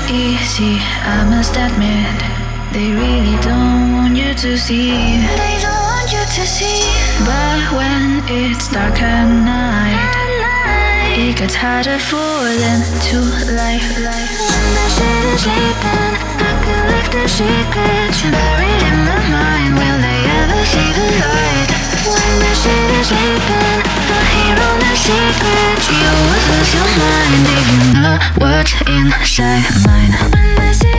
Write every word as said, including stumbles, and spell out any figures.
easy, I must admit. They really don't want you to see. They don't want you to see. But when it's dark at night, at night it gets harder falling to life. When the shit is sleeping, I collect the secrets buried in my mind. Will they ever see the light? When the shit is sleeping, I hear all the secrets. You will lose your mind if you know what's inside mine. When the